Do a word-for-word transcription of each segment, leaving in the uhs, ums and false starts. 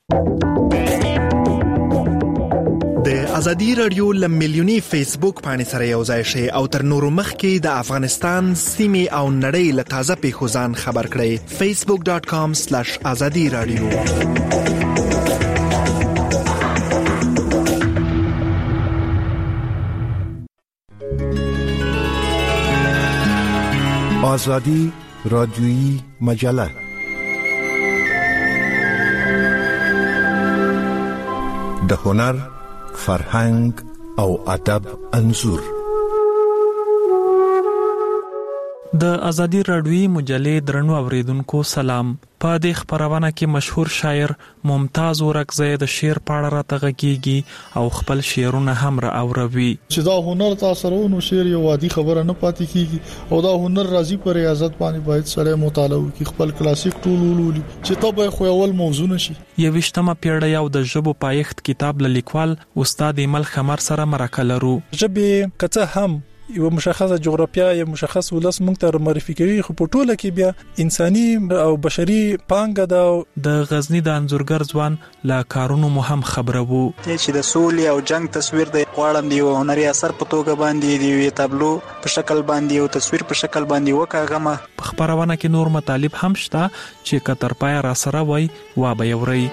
د ازادي رادیو لمیلیونی فیسبوک باندې سره یو ځای شي او تر نورو مخکې د افغانستان سیمې او نړۍ له تازه پیښو ځان خبر کړئ. فیسبوک ډاٹ کام سلیش ازادي رادیو. آزادی رادیویی مجله د هنر، فرهنګ او ادب انځور. د ازادي رادیویی مجلې درنو اوریدونکو سلام. په دې خبرونه کې مشهور شاعر ممتاز اورکزی د شعر په اړه راته غږیږي او خپل شعرونه هم را اوروي. چې دا هنر تاسو نو شعر یو عادي خبره نه پاتې کیږي او دا هنر راځي پر ریاضت باندې باید سره مطالعه وکړي، خپل کلاسیک ټول ولولي چې ته خو اول موضوع نشي. یوشتمه پیړۍ او د ژبو پایښت کتاب لیکوال استاد ایمل خمر سره مرکه لرو. ژبه کته هم یو مشخصه جغرافیا یا مشخص ولس مونږ ته معرفي کوي، خو په ټوله کې بیا انساني او بشري پانګه د د غزنی د انځورګر ځوان لا کارونو مهم خبره وو چې د سولې او جنگ تصویر د غواړم دی هنري اثر په توګه باندې دی تابلو په شکل باندې او تصویر په شکل باندې وکاغمه. په خبرونه کې نور مطالب هم شته چې کتر پای را سره وای وا به یوري.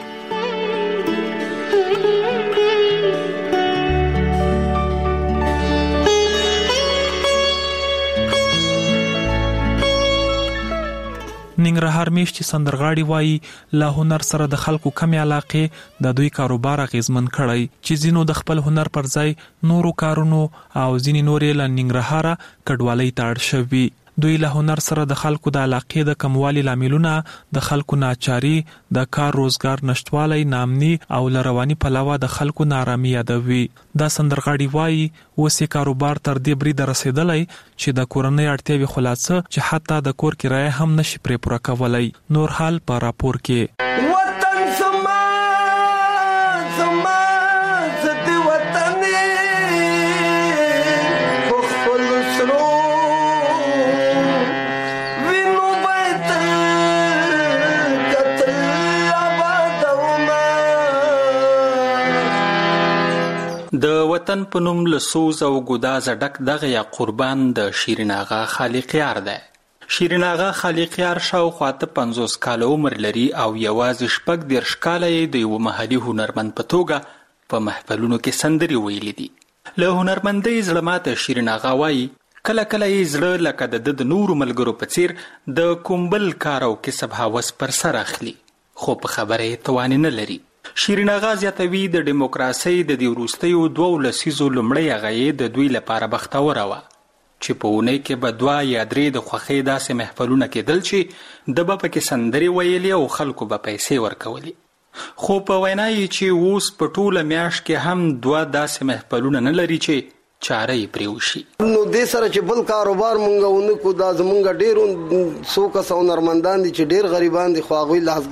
ننګرهار میشتي سندرغاړي وایي له هنر سره د خلکو کمی علاقه د دوی کاروبار اغیزمن کړی چې زینو د خپل هنر پر ځای نورو کارونو او ځینی نورې له ننګرهار کډوالۍ ته اړ شوي. دوی له هنر سره د خلکو د علاقې د کموالي لاملونه د خلکو ناچاري، د کار روزګار نشټوالی، نامني او لرواني پلوه د خلکو نارامي یادوي. دا سندرغاړي وایي اوسې کاروبار تر دې بریده رسیدلی چې د کورنۍ اړتیاوې خلاصه چې حتی د کور کرایه هم نشي پرې پوره کولی. نور حال په راپور کې. د وطن په نوم له سوز او ګداز ډک دغه یا قربان د شیرین آغا خالقیار ده. شیرین آغا خالقیار شاوخوا ته پنځوس کاله عمر لري او یوازې شپږ دېرش کاله یې د یوه محلي هنرمند په توګه په محفلونو کې سندرې ویلي دي. له هنرمندۍ زړه ماته شیرین آغا وایي کله کله یې زړه لکه د د نورو ملګرو په څیر د کوم بل کار او کسب هوس پر سر اخلي، خو په خبره یې توانې نه لري. شیرین آغا زیاتوي د دیموکراسۍ د دې وروستیو دوو لسیزو لومړۍ هغه د دوی لپاره بختوره وه چې په اونۍ کې به دوه یا درې د خوښۍ داسې محفلونه کېدل چې د به پکې سندرې ویلې او خلکو به پیسې ورکولې. خو په وینا یې چې اوس په ټوله میاشت کې هم دوه داسې محفلونه نه لري چې چاره یې پرې وشي. نو دې سره چې بل کاروبار مونږ ونکو، دا زمونږ ډېر څو کسه هنرمندان دي چې ډېر غریبان دي، خو هغوی لاس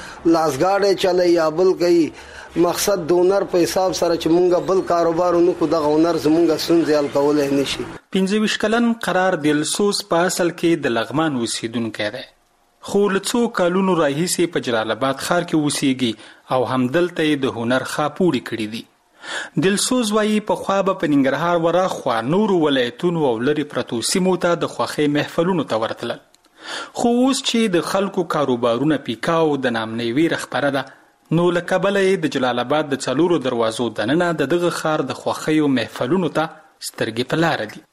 لاسګاډی چلی یا بل کوي. مقصد د هنر په حساب سره چې مونږ بل کاروبار ونکو، دغه هنر زمونږ ستونزې حل کولی نشي. پنځه ویشت کلن قرار دلسوز په اصل کې د لغمان اوسیدونکی دی، خو له څو کلونو راهیسې په جلال آباد ښار کې اوسیږي او همدلته یې د هنر خاپوړي کړي دي. دلسوز وایي پخوا به په ننګرهار ورهاخوا نورو ولایتونو او لرې پرتو سیمو ته د خوښۍ محفلونو ته ورتلل، خو اوس چې د خلکو کاروبارونه پیکاو د نامنۍ ویره خپره ده، نو له کبله یې د جلال آباد د څلورو دروازو دننه د دغه ښار د خوښیو محفلونو ته سترګې په لاره دي.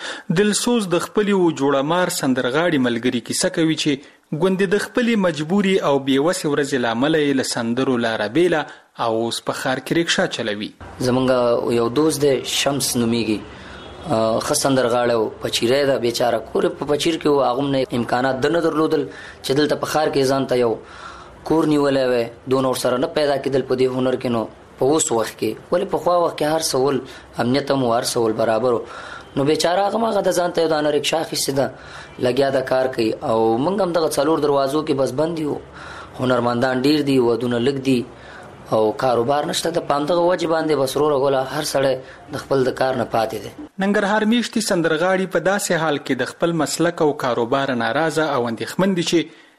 دلسوز د خپلې و جوړمار سندرغاړي ملګري کیسه کوي چې ګوندې د خپلې مجبوري او بېوسې ورځې له امله یې له سندرو لاره بیله او اوس په ښار کې رکشا چلوي. زمونږ یو دوست دی شمس نومیږي، ښه سندرغاړی پچیری ده، بیچاره کور په پچیر کې و، هغوم نه امکانات ده نه درلودل چې دلته په ښار کې ځان ته یو کور نیولی وی، دونه ورسره نه پیدا کېدل په دې هنر کې. نو په اوس وخت کې ولې پخوا وخت کې هر څه ول امنیت هم هر څه ول برابر، نو بیچاره هغه هغه د ځان ته یو دانه رکشا اخیستې ده، لګیا د کار کوي. او موږ هم دغه څلور دروازو کې بس بند یو، هنرمندان ډیر دي، ودونه لږ دي او کاروبار نشته. د پامدغه وجه باندې بس روره غوله هر سړی د خپل د کار نه پاتې دی. ننګرهار میشتي سندرغاړي په داسې حال کې د خپل مسلک او کاروبار ناراضه او اندېښمن دي چې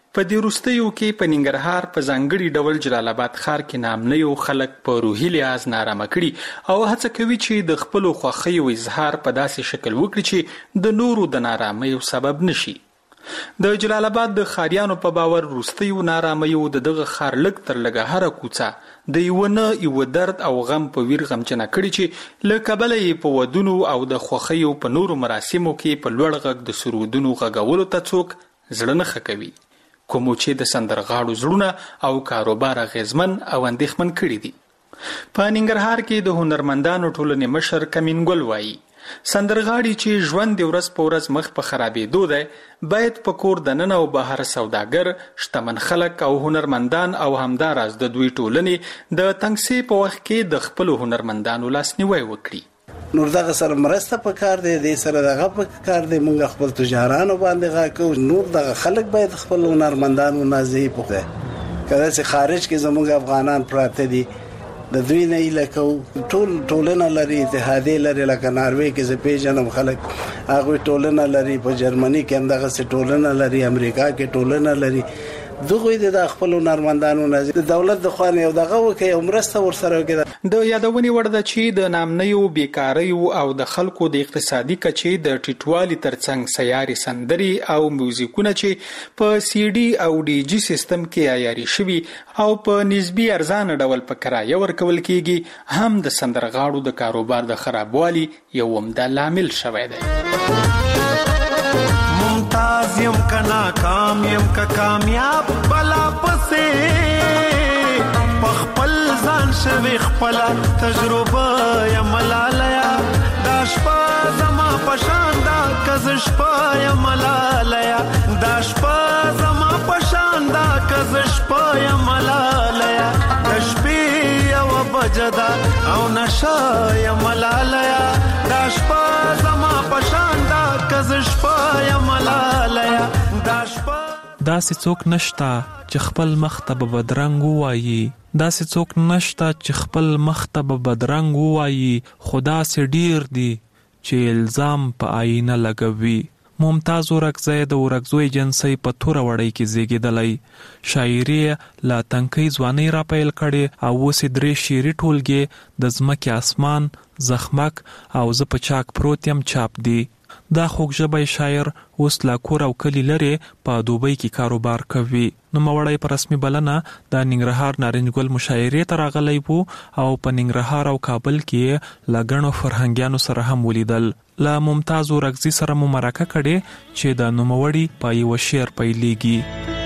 په دې وروستیو کې په ننګرهار په ځانګړي ډول جلال آباد ښار کې نامنیو خلک په روحي لحاظ نارامه کړي او هڅه کوي چې د خپلو خوښیو اظهار په داسې شکل وکړي چې د نورو د نارامیو سبب نشي. د جلال آباد د ښاریانو په باور وروستیو نارامیو د دغه ښار لږ تر لږه هره کوڅه د یوه نه یوه درد او غم په ویر غمجنه کړي چې له کبله یې په ودونو او د خوښیو په نورو مراسمو کې په لوړ غږ د سرودونو غږولو ته څوک زړه نه ښه کوي، کومو چې د سندرغاړو زړونه او کاروبار اغیزمن او اندېښمن کړي دي. په ننګرهار کې د هنرمندانو ټولنې مشر کمینګل وایي سندرغاړي چې ژوند د ورځ په ورځ مخ په خرابېدو دی باید په کور دننه او بهر سوداګر، شتمن خلک او هنرمندان او همداراز د دوی ټولنې د تنګسې په وخت کې د خپلو هنرمندانو لاسنیوی وکړي. نور دغه سره مرسته پکار دی، د سره دغه پکار دی، موږ خپل تجارانو باندې غاکو، نور دغه خلک باید خپل هنرمندانو نازي پوهه کله چې خارج کې زموږ افغانان پراته دي د دوی نه لکه ټول ټولنه لري، اتحادیه لري، لکه ناروې کې زه پیژنم خلک هغه ټولنه لري، په جرمني کې هم دغه ټولنه لري، امریکا کې ټولنه لري. دغه د خپل هنرمندانو نه د دولت د خوانه یو دغه وکي او مرسته ورسره وکړي. د یادونې وړ ده چې د نامنیو بیکاریو او د خلکو د اقتصادي کچې د ټیټوالي ترڅنګ سیاري سندري او میوزیکونه چې په سی ډي او ډي جی سیستم کې عیاري شوي او په نسبی ارزانه ډول په کرایه ورکول کیږي هم د سندرغاړو د کاروبار د خرابوالي یو عمده لامل شوی دی. ممتاز یم کا ناکام یم کا کامیاب بلا پسې پخپل ځان شوی خپل تجربه یم ملالیا داش په زما پشان دا کز شپه یم ملالیا داش په زما پشان دا کز شپه یم ملالیا داش په یو بجدا او نشه یم ملالیا داش په زما پشان دا کز شپه یم ملالیا داش په داسې څوک نشتا چې خپل مخ ته به بدرنګ وایي، داسې څوک نشتا چې خپل مخ ته به بدرنګ وایي، خدا سي ډیر دی چې الزام په آینه لګوي. ممتاز ورکزی د ورکزوی جنسي په توره وړی کې زیږیدلی، شاعري لا تنکي ځواني را پیل کړي او اوس درې شعري ټولګې د ځمکې اسمان، زخمک او زه په چاک پروت یم چاپ دي. دا خوږ ژبی شاعر اوس لا کور او کلی لري په دوبۍ کې کاروبار کوي. نو موړی په رسمي بلنه د ننګرهار نارنج ګل مشاعرې ته راغلی وو او په ننګرهار او کابل کې لګڼو فرهنګیانو سره هم ولیدل. لا ممتاز ورکزي سره مو مرکه کړي چې د نوموړي په یو شعر پیلېږي.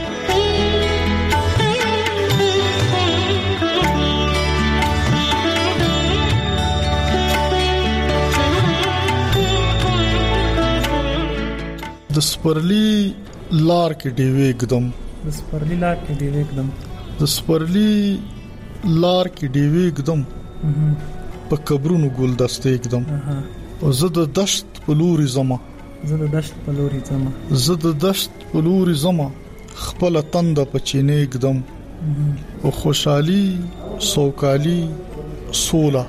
د سپرلی لار کې ډیوې اقدم د سپرلی لار کې ډیوې اقدم د سپرلی لار کې ډیوې اقدم په قبرونو ګلدسته اقدم او زه د دشت په لوري زما زه د دشت په لوري زما زه د دشت په لوري زما خپل تند په چینه اقدم او خوشحالي سوکالي سولا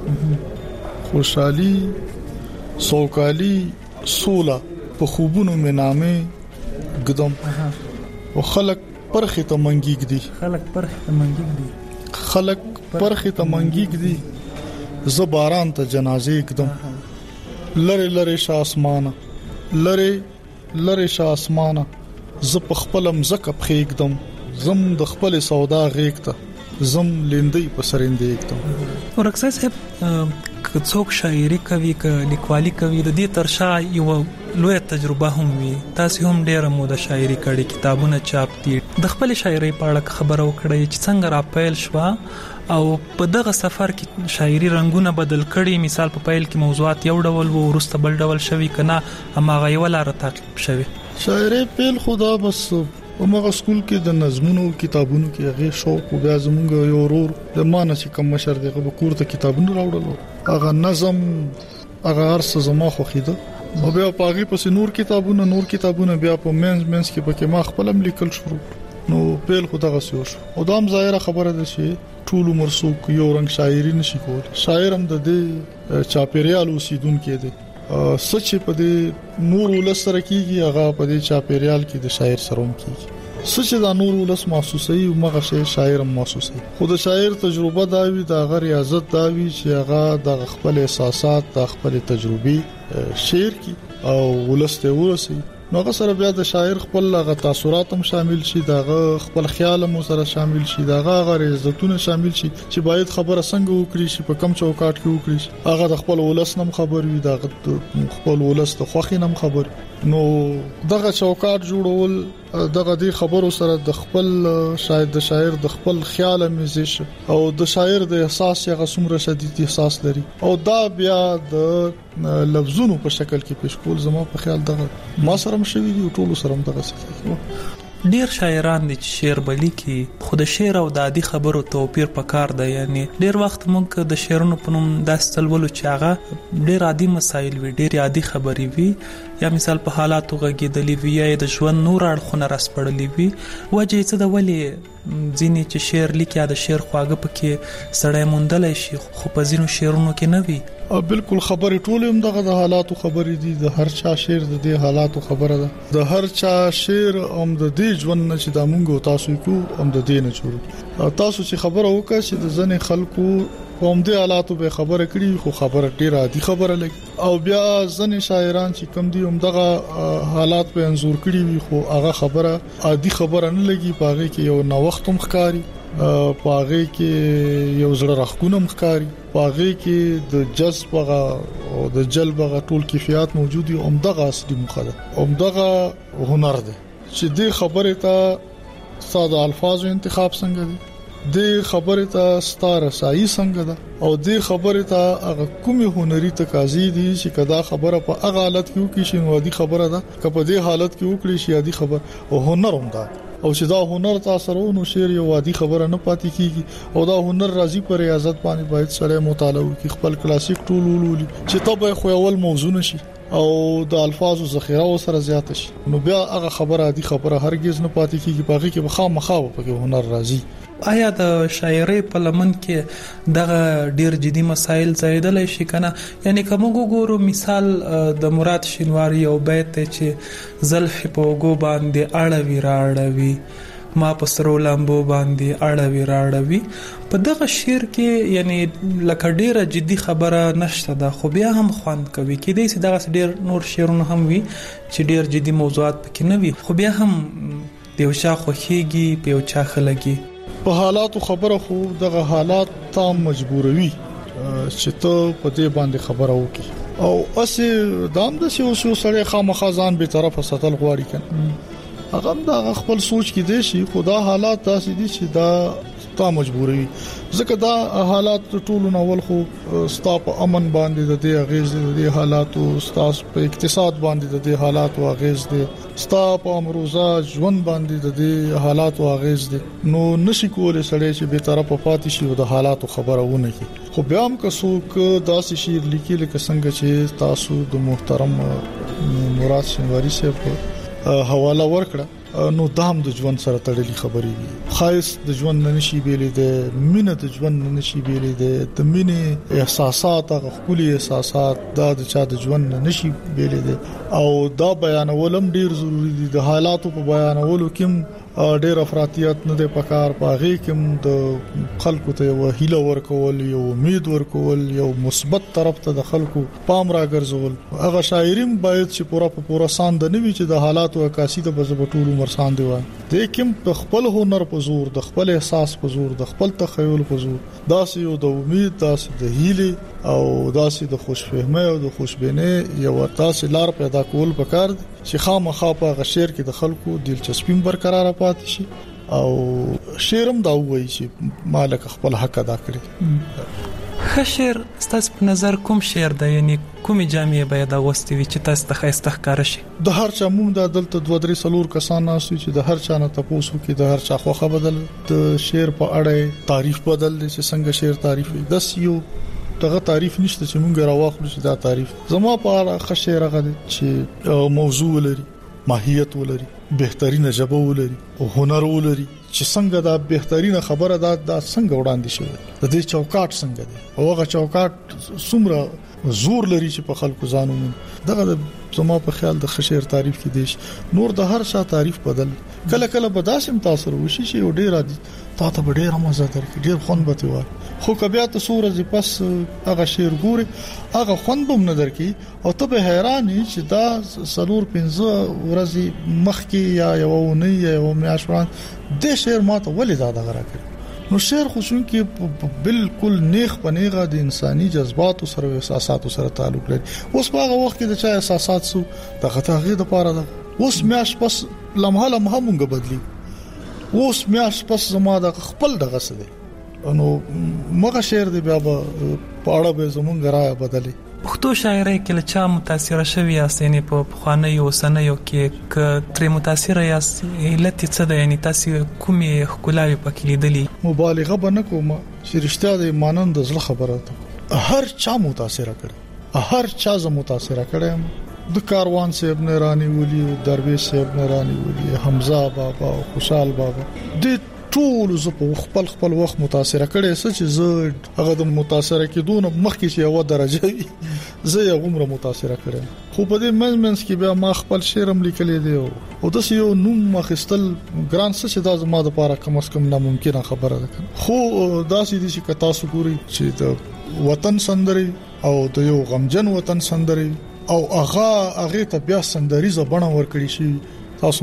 خوشحالي سوکالي سولا په خوبونو مې نامې قدم او خلق پرخه ته منګیګ دي خلق پرخه ته منګیګ دي خلق پرخه ته منګیګ دي ز باران ته جنازې قدم لره لره ش اسمانه لره لره ش اسمانه ز په خپل مزک په قدم زم د خپل سودا غېکته زم لیندې په سرندې قدم ورکسه صاحب که څوک شاعري کوي که لیکوالي کوي د دې ترشا یو لوی تجربه هم وي. تاسو هم ډېر مو د شاعري کړي، کتابونه چاپ دي، د خپل شاعري په اړه خبرو کړی چې څنګه را پیل شو او په دغه سفر کې شاعري رنگونه بدل کړي. مثال په پیل کې موضوعات یو ډول وو، ورسته بل ډول شوي کنه اما غي ولا را تعقیب شوي. شاعري پیل خدا بس ومغه سکول کې د نظمونو کتابونو کې هغه شوق او بیا زمونږ یو ورور د مانسي کم مشر دغه بکور ته کتابونه راوړل، هغه نظم هغه ارس زما خو خیده او بیا پاغي پس نور کتابونه نور کتابونه بیا په مینز مینز کې پکې ما خپلم لیکل شروع نو پیل خو دغه سوش او دام ظاهره خبره ده چې ټول عمر څوک یو رنگ شاعري نشي کول. شاعر هم د دې چاپیریال اوسیدون کې دي سچ په دې نور ولسره کیږي هغه په دې چاپیریال کې د شاعر سره هم کیږي. سچ دا نور ولس محسوسي او مغه شی شاعر محسوسي خود شاعر تجربه داوي دا غیر ریاضت داوي چې هغه د خپل احساسات د خپل تجربي شعر کی او ولسته ورسي نو هغه سره بیا د شاعر خپل هغه تاثیرات هم شامل شي دا خپل خیال هم سره شامل شي دا غیر عزتونه شامل شي چې باید خبره څنګه وکړي شي په کم چوکاټ کې وکړي شي هغه د خپل ولس نم خبر وي دا خپل ولس د خوخي نم خبر نو دغه چوکاټ جوړول دغه دی خبرو سره د خپل شاید د شاعر د خپل خیال مزیش او د شاعر د احساس یا غسمره شدید احساس لري او دا بیا د لفظونو په شکل کې پیش کول زما په خیال دغه ما سره مشوي دي ټول سره دغه څه ډیر شاعران دي چې شعر بلی کې خود شعر او د عادي خبرو توپیر پکار دی یعنی ډیر وخت مونږ د شعرونو په نوم داس تلولو چې هغه ډیر عادي مسایل وي ډیر عادي خبرې وي یا مثال په حالاتو غږیدلې وي یا د ژوند نور اړخونه راسپړلې وي وجه څه د ولې ځینې چې شعر لیکي د شعر خواږه پکې سړی موندلای شي خو په ځینو شعرونو کې نه وي او بالکل خبرې ټول هم دغه د حالاتو خبرې دي د هر چا شعر د دې حالاتو خبره ده د هر چا شعر هم د دې ژوند نه چې د مونږ تاسو کو هم د دې نه جوړ تاسو چې خبره وکړه چې د ځنې خلکو قوم دې حالاتو به خبره کړي خو خبره ډیره عادي خبره لګي او بیا ځنې شاعران چې کم دي هم دغه حالات په انزور کړي وي خو هغه خبره عادي خبره نه لګي پاغه کې یو نو وخت مخکاري پاغه کې یو زړه راخونه مخکاري پاغه کې د جذب او د جلب غ ټول کیفیت موجود دي عمدغه اصلي مخه عمدغه هنر ده چې دې خبره ته ساده الفاظو انتخاب څنګه دي د خبره ته ستاره سایي څنګه ده او د خبره ته هغه کومي هنري تقاضي دي چې کدا خبره په هغه حالت کې وکړي شي نو دي خبره ده که په دې حالت کې وکړي شي دي خبر او هنر هم ده او چې دا هنر تاثیر نو شعر یو عادي خبره نه پاتې کیږي او دا هنر راځي پر ریاضت باندې باید سره مطالعه وکړي خپل کلاسیک ټول ولولي چې ته خو اول موضوع نشي او د الفاظو ذخیره سره زیات شي نو بیا هغه خبره عادي خبره هرگز نه پاتې کیږي باقي کې بخامخا په هنر راځي آیا د شاعرۍ په لمن کې دغه ډیر جدي مسایل زیاتلای شي کنه یعنی کوم ګورو مثال د مراد شینواری او بیت چې زلف په وګو باندې اړوي راړوي ما په سرو لامبو باندې اړوي راړوي په دغه شعر کې یعنی لکه ډیره جدي خبره نشته ده خو بیا هم خوند کوي کې دې دغه ډیر نور شعرونه هم وي چې ډیر جدي موضوعات پکې نه وي خو بیا هم دیو شا خوخيږي په یو چا خلګي په حالاتو خبره خو دغه حالات ته مجبوروي چې ته په دې باندې خبره وکړي او اسی دام د شو شو سره خامخا ځان به طرفه ساتل غواړي کنه هغه دا خپل سوچ کې دي شي خدا حالات تاسو دي چې دا تا مجبوروي ځکه دا حالات ټولو نول خو ستاپ امن باندې د دې غیز د حالاتو ستاس په اقتصاد باندې د دې حالاتو غیز دي ستاپ امروزه ژوند باندې د دې حالاتو غیز دي نو نشي کولای سړی چې به طرفه پاتې شي او د حالاتو خبره ونه کی خو بیا هم که څوک داسې شعر لیکي لکه څنګه چې تاسو د محترم مراد شینواری صاحب حواله ورکړه نو دام د ژوند سره تړلې خبرې دي خاص د ژوند نه نشي بیلې د مینه د ژوند نه نشي بیلې د مینه احساسات هغه خولي احساسات دا د چا د ژوند نه نشي بیلې او دا بیانولم ډیر ضروری دي د حالاتو په بیانولو کې ډیر افراطیت نه د پکار پاغي کې د خلکو ته یو هیله ورکول یو امید ورکول یو مثبت طرف ته د خلکو پام راګرځول هغه شاعرین باید چې پورا په پورا ساند نه وي چې د حالاتو عکاسي د بزبټولو مرسان دی وای د کوم په خپل هنر په زور د خپل احساس په زور د خپل تخیل په زور داسې یو د امید داسې د هیله او داسې د خوشفهمۍ او د خوشبینۍ یو تاسو لار پیدا کول پکار چې خامخا په غشیر کې د خلکو دلچسپي برقرار پاتې شي او شعرم دا وایي چې مالک خپل حق ادا کړي خشر ستاسو په نظر کوم شعر د یعنی کومي جامعې باید اغوستي وي چې تاسو ته خسته ښکار شي د هر چا موږ د دلته دوه درې سلور کسان ناسو چې د هر چا نه تاسو کې د هر چا خوخه بدل د شعر په اړه تعریف بدل دي چې څنګه شعر تعریف دي داس یو دغه تعریف نشته چې موږ راوخلو چې دا تعریف زما په اړه خشر غل چې موضوع لري ماهیت ولري بهترینه ژبه ولري او هنر ولري چې څنګه دا بهترینه خبره ده دا څنګه وړاندې شوی د دې چوکاټ څنګه دی او هغه چوکاټ څومره زور لري چې په خلکو ځانو دغه زما په خیال د خشیر تعریف کې دي نور د هر شا تعریف بدل کله کله به داسې متاثر وشي چې یو ډیر عادي تا ته ډیر مزه درکړي ډیر خوند به وي خو کبیا ته سورج پس هغه شعر ګوري هغه خوند به نه درکې او ته به حیران چې دا سلور پنځه ورځې مخکې یا یو نه یا یو میاشت وړاندې د شعر ماته ولې دا دغه راکړي نو شعر خو چې بالکل نیخ پنیغه د انساني جذبات او سره احساسات سره تعلق لري اوس په هغه وخت کې د چا احساسات سو د غتاغې د پاره ده اوس میاش پس لمحه لمحه مونږ بدلی اوس میاش پس زما د خپل دغه څه دي نو مغه شعر دی بیا په اړه به زمونږ راي بدلی پښتو شاعري کې لچا متاثر شوی یاستنی په خوانه یو سنه یو کې ک تر متاثر یاست علت څه ده یعنی تاسو کومې خلاوي پکې لیدلی مبالغه بنه کوم چې رښتیا د مانند زړه خبره ده هر چا متاثر کړ هر چا ز متاثر کړم د کاروان صاحب نه رانی ولي درویش صاحب نه رانی ولي حمزه بابا خوشحال بابا د ټول ز په خپل خپل وخت متاثر کړي څه چې زه هغه د متاثر کېدون مخکې چې یو درجه وي زه یې عمره متاثر کړم خو په دې منځ کې بیا ما خپل شعر هم لیکلی دی او د یو نوم مخستل ګران څه چې دا زما د لپاره کم از کم ناممکنه خبره ده خو دا سې دي چې تاسو ګوري چې د وطن سندري او د یو غمجن وطن سندري او هغه هغه ته بیا سندریزه بڼه ورکړي شي تاسو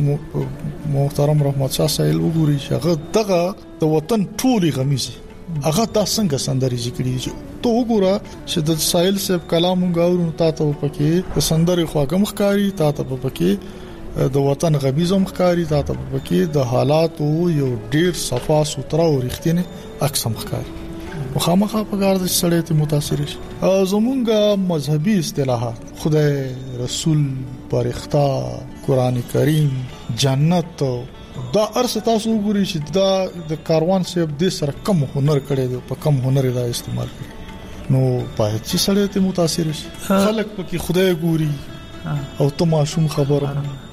محترم رحمت شاه سایل وګورئ چې هغه دغه د وطن ټولي غمیزي هغه تاسو څنګه سندري ذکرې ته وګوره چې د سایل صاحب کلام غاورو تاسو پکې د سندري خواږه مخکاری تاسو پکې د وطن غمیزه مخکاری تاسو پکې د حالات یو ډیر صفا سوتره او رښتینه عکس مخکاری مخامخه په کار د سړی ته متاثر شي زمونږه مذهبي اصطلاحات خدای رسول پرختا قران کریم جنت دا ارس تاسو وګورئ چې دا د کاروان صاحب د سره کم هنر کړي دی په کم هنر دا استعمال کړي نو په چې سړی ته متاثر شي خلک پکې خدای ګوري او ته ماشوم خبره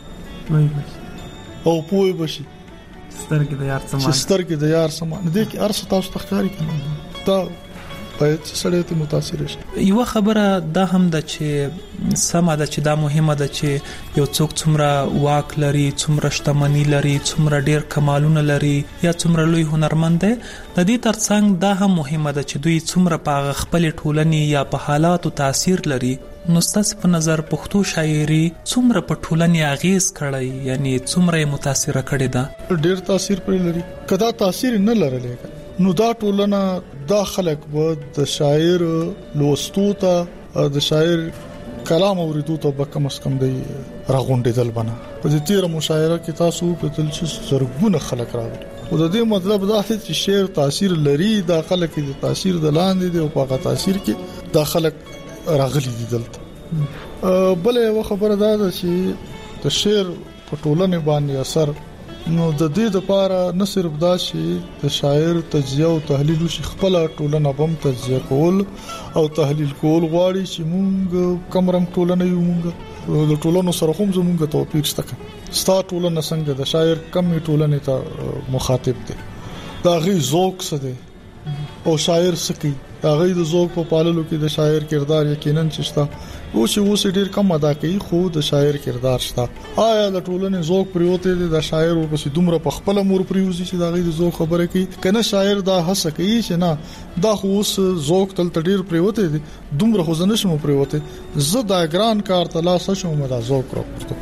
او پوي بشي سترګې د یار سمان چې سترګې د یار سمان دې کې ارس تاسو تخکاری کړي دا باید سړی ته متاثر شي یو خبره دا هم د چې سمه ده چې دا مهمه ده چې یو څوک څومره واک لري څومره شتمنۍ لري څومره ډیر کمالونه لري یا څومره لوی هنرمند دی د دې ترڅنګ دا هم مهمه ده چې دوی څومره په خپل ټولنې یا په حالاتو تاثیر لري نو ستاسو په نظر پښتو شاعري څومره په ټولنې اغیز کړی یعنی څومره متاثر کړی دا ډیر تاثیر پر لري کدا تاثیر نه لرلې نو دا ټولنه دا خلک به د شاعر لوستو ته د شاعر کلام اوریدو ته به کم از کم دی راغونډېدل بنا په دې تیر مشاعره کې تاسو په دل چې زرګونه خلک راغلي او د دې مطلب دا دی چې شعر تاثیر لري دا خلک د تاثیر د لاندې دی او په هغه تاثیر کې دا خلک راغلي دي دلته بل یو خبره دا ده چې د شعر په ټولنه باندې اثر نو د دې لپاره نه صرف دا چې د شاعر تجزیه او تحلیل شي خپل ټولنه بم تجزیه کول او تحلیل کول غواړي چې مونږ کوم رنګ ټولنه یو مونږ د ټولنو سره هم زمونږ توپیر شته ستا ټولنه څنګه د شاعر کم ټولنه ته مخاطب دي دا غي ذوق څه دي او شاعر سکی دا غي د ذوق په پاللو کې د شاعر کردار یقینا چشتا او چې اوس ډیر کم ادا کوي خو د شاعر کردار شته آیا د ټولنې ذوق پریوته دي د شاعر او پس دومره په خپل امور پریوزي چې دا غي د ذوق خبره کوي کنه شاعر دا هڅه کوي چې نه دا خو اوس ذوق تل ډیر پریوته دي دومره خو زنه شمو پریوته زه دا ګران کار تلاسه شوم دا ذوق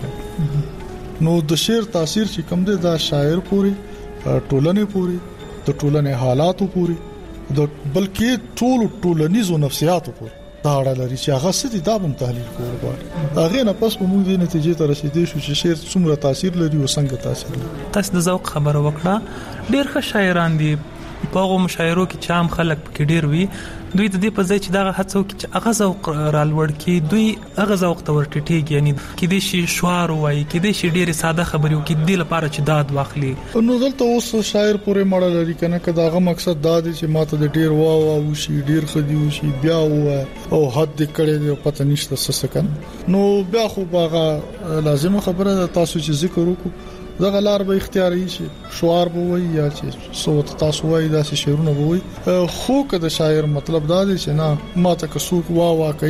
راپورته نو د شعر تاثیر چې کم دی دا شاعر پوری ټولنې پوری د ټولنې حالاتو پوری د بلکې ټول ټولنیزو نفسیاتو پوری دا اړه لري چې هغه ستې دا هم تحلیل کول غواړي هغه نه پس په موږ د نتیجې ته رسیدې شو چې شعر څومره تاثیر لري او څنګه تاثیر لري تاسو د ذوق خبره وکړه ډېر ښه شاعران دي په هغه مشاعرو کې چې عام خلک پکې ډېر وي دوی د دې په ځای چې دا هڅه وکړي چې هغه ذوق رالوړ کړي دوی هغه ذوق ته ورټیږي یعنی کې دې شي شعار وایي کې دې شي ډېر ساده خبرې وکړي د دې لپاره چې داد واخلي نو دلته اوس شاعر پورې مړ لري کنه که داغه مقصد دا دی چې ماته د ډېر وا وا وشي ډېر خدي وشي بیا وای او حد کړي دی پته نشته څه سکن نو بیا خو باغه لازمه خبره تاسو چې ذکر وکړو دغه لار به اختیاري شي شعار به وي یا چې صوت تاسو وایي دا شعرونه به وي خو که د شاعر مطلب دا دی چې نه ماته که څوک وا وا کوي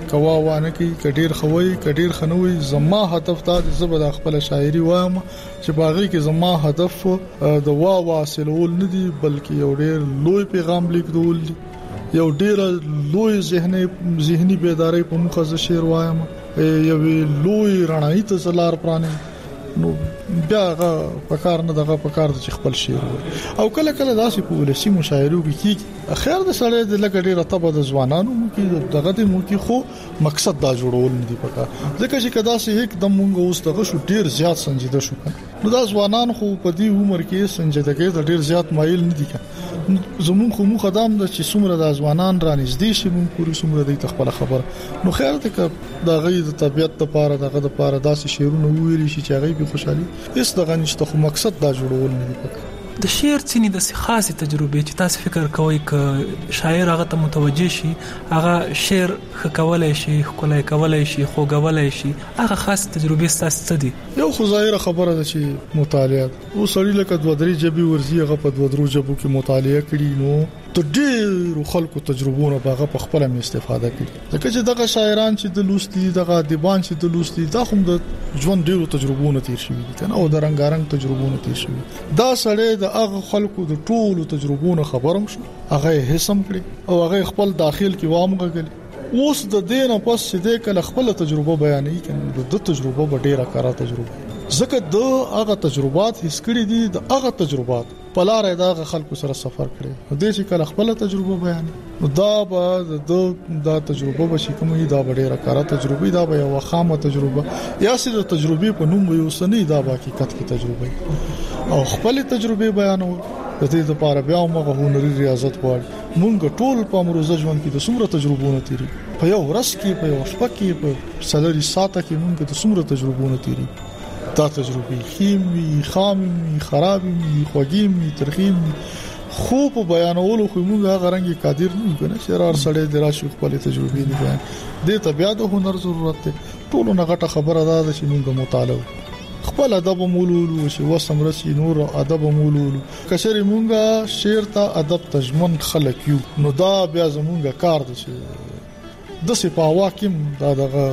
کوا وانه کې کډیر خوي کډیر خنوي زما هدف دا زبر خپل شاعري وایم چې باغی کې زما هدف د وا واصلول نه دی بلکې یو ډیر لوی پیغام لیکدول دی یو ډیر لوی ذهني ذهني بیداری په مخه ز شعر وایم یو لوی رڼایي ته زلار پرانه نو بیا په کار نه دغه په کار د خپل شعر او کله کله داسې په ولسی مشاعرو کې کی اخر د سړی د لګ ډیره طبه د ځوانانو کې دغه د مو کې خو مقصد دا جوړول نه دی پکا ځکه چې کدا سه یک دم مونږ اوس دغه شو ډیر زیات سنجیده شو نو دا ځوانان خو په دې عمر کې سنجیدګي د ډیر زیات مایل نه دي زمون خو مو خدام د چې څومره د ځوانان را نږدې شي مونږ پوری څومره د تخپل خبر نو خیر ته ک د غي د طبيعت لپاره دغه د لپاره داسې شعرونه ویلي شي چې هغه به خوشحالي هیڅ دغه نشته خو مقصد دا جوړول نه دی پکا د شعر څنګه د خاصه تجربه چې تاسو فکر کوئ ک شاعر هغه ته متوجه شي هغه شعر خکولای شي خلای کولای شي خوګولای شي هغه خاصه تجربه ستاسو دي یو خو ظاهر خبره ده چې مطالعه او سړی لکه دوه درې جبي ورزي هغه په دوه درو جبو کې مطالعه کړي نو ته ډېر خلکو تجربونه باغه په خپل هم استفاده کړي ځکه چې دغه شاعران چې د لوستي دغه ادیبان چې د لوستي دا هم د ژوند ډېرو تجربونه تیر شوي دي کنه او د رنگارنګ تجربونه تیر شوي دا سړی د هغه خلکو د ټولو تجربونو خبرم شو هغه هیڅم کړی او هغه خپل داخل کې وامغږل اوس د دینه پس چې د کله خپل تجربه بیانې کړي د تجربه به ډیره کارا تجربه ځکه د هغه تجربات هیڅ کړي دي د هغه تجربات په لار د خلکو سره سفر کړي د دې چې کله خپل تجربه بیانې نو دا به د دا تجربه به شي کومه دا ډیره کارا تجربه دا به یو خامه تجربه یا سره تجربه په نوم یو سنې دا به حقیقت کې تجربه او خپل تجربه بیانول د دې لپاره بیا موږ هنري ریاضت غواړو موږ ټول په امروزه ژوند کې د څومره تجربونه تیری په یو ورځ کې په یو شپه کې په سلري ساعته کې موږ د څومره تجربونه تیری دا تجربه خیمي خامي خرابي خوږي ترخیم خو په بیانولو خو موږ هغه رنګي قادر نه یو کنه شرار سړی دراشي خپل تجربه دی بیان د طبيعت هنر ضرورت ته ټول نه غټه خبره ده چې موږ مطالعه خپل ادب مولولو چې وسم رسي نور ادب مولولو کشري مونږه شعر ته ادب تجمن خلک یو نو دا بیا زمونږه کار دي چې د سپاوا کېم دا دغه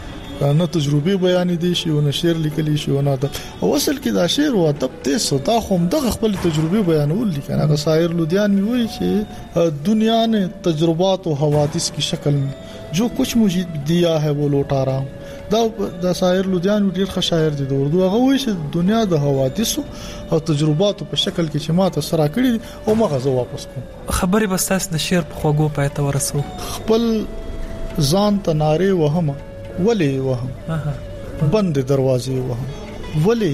نه تجربه بیان دي شي او نه شعر لیکلی شي او نه او اصل کې دا شعر او ادب ته صدا هم دغه خپل تجربه بیانول دي کنه هغه شاعر لودیان وی چې دنیا نے تجربات و حوادث کی شکل میں جو کچھ مجھے دیا ہے وہ لوٹا رہا ہوں دا د شاعر لودیان ډیر ښه شاعر دي د اردو هغه وایي چې دنیا د حوادث او تجربات په شکل کې چې ماته سره کړی او مغه واپس کوم خبري بس تاسو د شعر په خوګو پای ته ورسو خپل ځان ته ناره وهم ولی وهم بند دروازې وهم ولی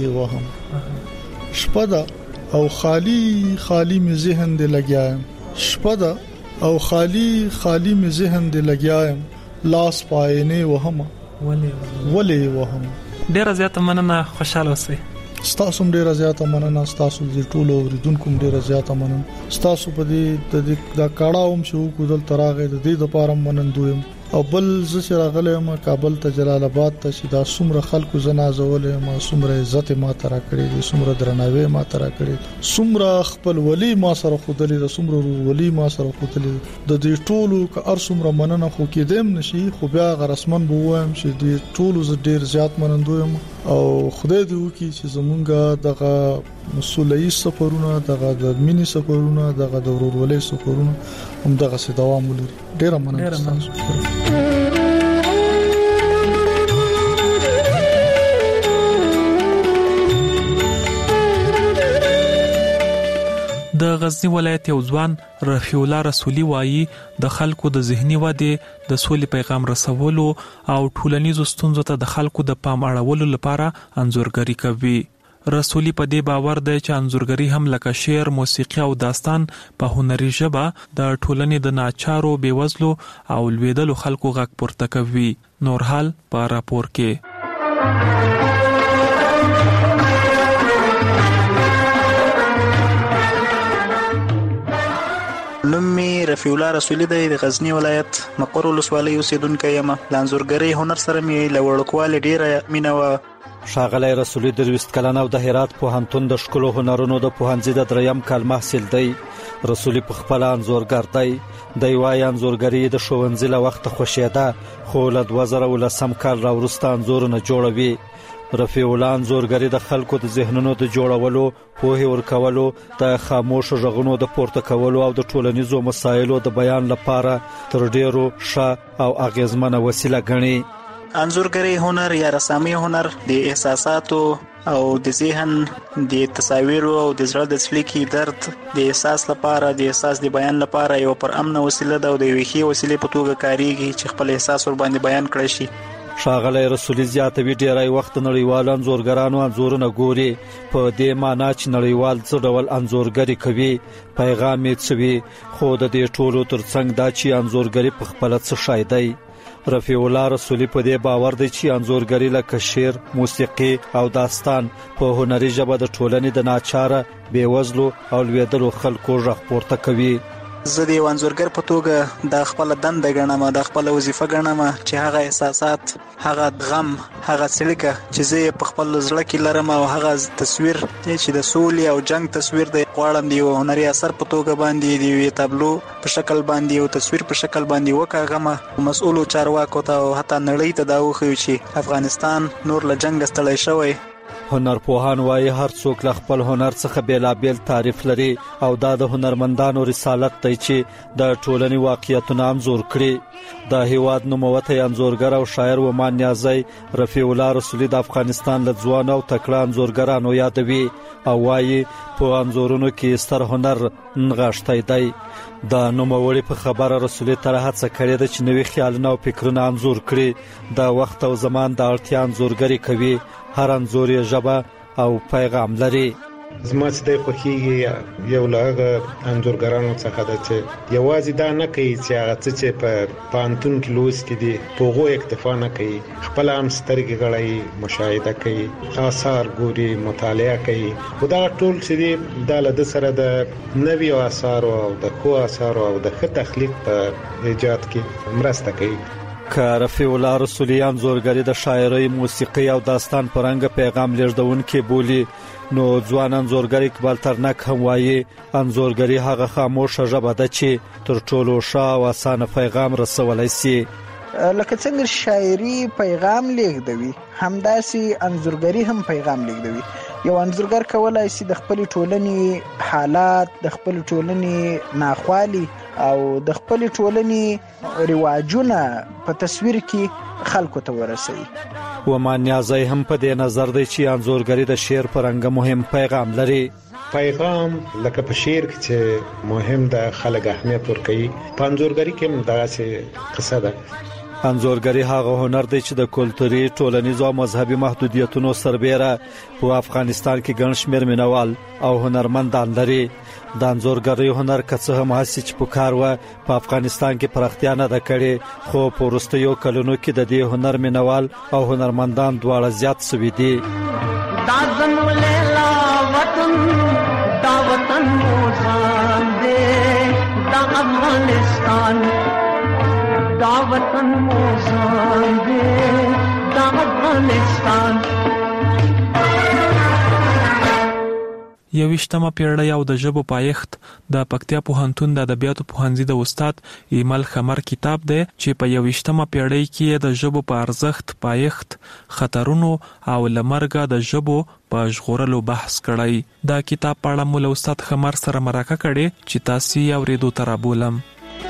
وهم شپدا او خالی خالی می ذهن دې لګیایم شپدا او خالی خالی می ذهن دې لګیایم لاس پاینه وهم ولی ولی وهم ډیر زیاته مننه خوشاله اوسئ ستاسو ډیر زیاته مننه ستاسو د ټولو اوریدونکو ډیر زیاته مننه ستاسو په دې د کاړاوم شو کو دل تراغه د دې لپاره منندویم او بل زه راغلم کابل ته جلال آباد ته چې دا څومره خلکو زنازولې ما څومره عزت ما ترا کړې دي څومره درناوی ما ترا کړې څومره خپل ولی ما سره خودلې د څومره ولی ما سره خودلې د دې ټولو که ار څومره مننه خو کې دیم نشي خو بیا غرسمن بووایم چې دې ټولو ز ډیر زیات منندویم او خدای دې وکړي چې زمونږه دغه مسولې سفرونه دغه د مینی سفرونه دغه د ورورولۍ سفرونه هم دغه سي دوام ولري ډیر مننه د غزنی ولایت یو ځوان رفیع الله رسولي وایي د خلکو د ذهني ودې د سولې پیغام رسولو او ټولنیزو ستونزو ته د خلکو د پام اړولو لپاره انځورګري کوي. رسولي په دې باور دی چې انځورګري هم لکه شعر، موسیقي او داستان په هنري ژبه د ټولنې د ناچارو، بیوزلو او لویدلو خلکو غږ پورته کوي. نور حال په راپور کې. نوم می رفیع الله رسولی دی د غزنی ولایت مقر ولسوالۍ اوسیدونکی یم. د انځورګرۍ هنر سره می له وړوکوالي ډیره مینه وه. ښاغلی رسولي درویست کلن او د هرات پوهنتون د ښکلو هنرونو د پوهنځي د دریم کال محصل دی. رسولي په خپله انځورګر دی. دی وایي انځورګري د ښوونځي له وخته خوښېده، خو له دوه زره اوولسم کال راوروسته انځورونه جوړوي. رفیع الله انځورګري د خلکو د ذهنونو د جوړولو، پوهې ورکولو، د خاموشو غږونو د پورته کولو او د ټولنیزو مسایلو د بیان لپاره تر ډیرو ښه او اغیزمنه وسیله ګڼي. انځورګرۍ هنر یا رسامي هنر د احساساتو او د ذهن د تصاویرو او د زړه د څړیکې درد د احساس لپاره، د احساس د بیان لپاره یو پر امنه وسیله ده او د یوې ښې وسیلې په توګه کاریږي چې خپل احساس ور باندې بیان کړی شي. ښاغلی رسولي زیاتوي ډیری وخت نړیوالو انځورګرانو انځورونه ګوري، په دې معنی چې نړیوال څه ډول انځورګري کوي، پیغام یې څه وي، خو د دې ټولو ترڅنګ دا چې انځورګري په خپله څه شی دی. رفیع الله رسولي په دې باور دی چې انځورګري لکه شعر، موسیقي او داستان په هنري ژبه د ټولنې د ناچاره، بېوزلو او لوېدلو خلکو غږ پورته کوي. زه د یو انځورګر په توګه د خپل دنده ګڼم، د خپل وظیفه ګڼم چې هغه احساسات، هغه غم، هغه څړیکه چې زه په خپل زړه کې لرم او هغه تصویر چې د سولې او جنگ تصویر دی، غواړم د یو هنري اثر په توګه باندې د یوې تابلو په شکل باندې او تصویر په شکل باندې وکاږم، مسؤلو چارواکو ته او حتی نړۍ ته دا وښیو چې افغانستان نور له جنګ ستړی شوی. هنرپوهان وایي هر څوک له خپل هنر څخه بیلابیل تعریف لري او دا د هنرمندانو رسالت دی چې د ټولنې واقعیتونه انځور کړي. د هیواد نوموتی انځورګر او شاعر ومان نیازی رفیع الله رسولي د افغانستان له ځوان او تکړه انځورګرانو یادوي او وایي په انځورونو کې ستر هنر نغښتی دی. د نوموړي په خبره رسولي تر هڅه کړې ده چې نوي خیالونه او فکرونه انځور کړي. د وخت او زمان د اړتیا انځورګري کوي. هر انځور یې ژبه او پیغام لري. زما چې د خوښیږي یو له هغه انځورګرانو څخه ده چې یوازې دا نه کوي چې هغه څه چې په پوهنتون کې لوستي دي په هغو اکتفا نه کوي، خپله هم سترګې غړوي، مشاهده کوي، آثار ګوري، مطالعه کوي. خو دغه ټول چې دي دا له ده سره د نویو آثارو او د ښو آثارو او د ښه تخلیق په ایجاد کې مرسته کوي. که رفیع الله رسولي انځورګري د شاعرۍ، موسیقي او داستان پرنګ پیغام لیږدونکي بولي، نو ځوان انځورګر اقبال ترنک هم وایي انځورګري هغه خاموشه ژبه ده چې تر ټولو ښه او اسانه پیغام رسولی سي. لکه څنګه شاعري پیغام لیږدوي، همداسې انځورګري هم پیغام لیږدوي. یو انځورګر کولای شي د خپل ټولنې حالات، د خپل ټولنې ناخوالي او د خپل ټولنې رواجونه په تصویر کې خلکو ته ورسوي. ومان نیازی هم په دې نظر دی چې انځورګري د شعر پرنګ مهم پیغام لري. پیغام لکه په شعر کې چې مهم د خلک اهمیت ورکوي، په انځورګري کې هم دغسې قصه ده. انځورګري هغه هنر دی چې د کلتوري، ټولنیزو او مذهبي محدودیتونو سربیره په افغانستان کې ګڼ شمېر مینوال او هنرمندان لري. د انځورګرۍ هنر که څه هم هسې چې په کار وه په افغانستان کې پراختیا نه ده کړې، خو په وروستیو کلونو کې د دې هنر مینوال او هنرمندان دواړه زیات سوي دي. دا زمو لیلا وطن، دا وطن موزان دی، دا افغانستان، دا وطن موزان دی، دا افغانستان. یویشتمه پیړۍ او د ژبو پایښت د پکتیا پوهنتون د ادبیاتو پوهنځي د استاد ایمل خمر کتاب دی چې په یویشتمه پیړۍ کې د ژبو په ارزښت، پایښت، خطرونو او لمرګه د ژبو په ژغورلو بحث کړی. دا کتاب په اړه مو له استاد خمر سره مرکه کړې چې تاسو یې اورېدو ته رابولم.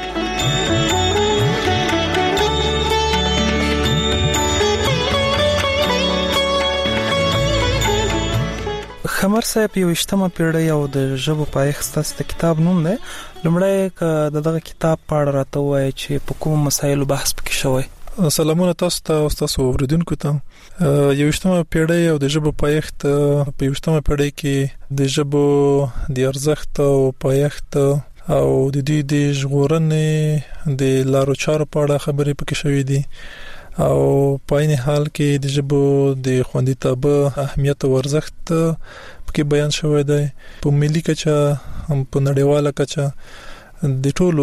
خمر صاحب یویشتمه پیړۍ او د ژبو پایښت ستاسو د کتاب نوم دی. لومړی که د دغه کتاب په اړه راته ووایئ چې په کومو مسایلو بحث پکې شوی. سلامونه تاسو ته او تاسو اوریدونکو ته. یویشتمه پیړۍ او د ژبو پایښت په یویشتمه پیړۍ کې د ژبو د ارزښت او پایښت او د دوی د ژغورنې د لارو چارو په اړه خبرې پکې شوې دي او په عین حال کې د ژبو د خوندیتوب اهمیت او ارزښت پکې بیان شوی دی. په ملي کچه هم په نړیواله کچه د ټولو